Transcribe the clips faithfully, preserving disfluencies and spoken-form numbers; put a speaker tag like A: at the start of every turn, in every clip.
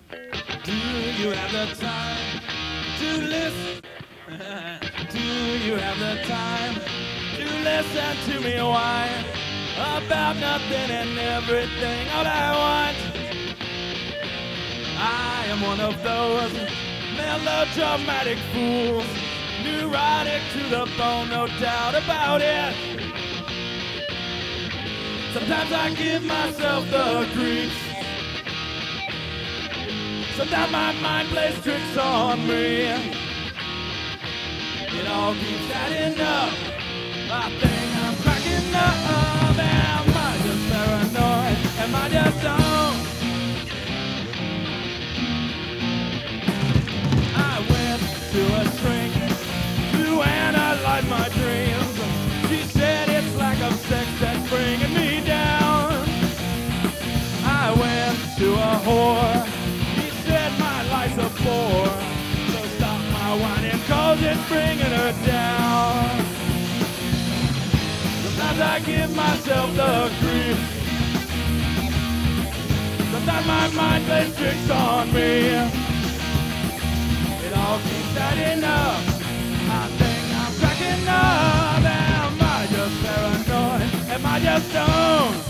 A: Do you have the time to listen? Do you have the time to listen to me whine about nothing and everything? All I want, I am one of those melodramatic fools, neurotic to the bone, no doubt about it. Sometimes I give myself the creeps. Sometimes my mind plays tricks on me. It all keeps adding up. I think I'm cracking up. Am I just paranoid? Am I just dumb? I went to a shrink to analyze my dreams. She said it's lack of sex that's bringing me down. I went to a whore. She said my life's a bore. So stop my whining, cause it's bringing her down. Sometimes I give myself the creep. Sometimes my mind plays tricks on me. It all keeps adding up. I think I'm cracking up. Am I just paranoid? Am I just stoned?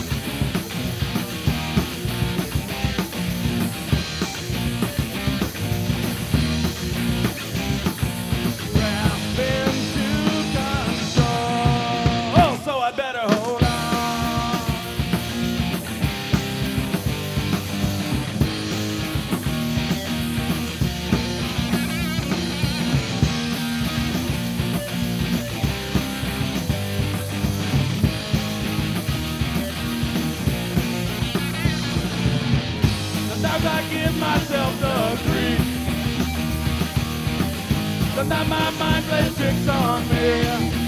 A: Sometimes I give myself the creep. Sometimes my mind plays tricks on me.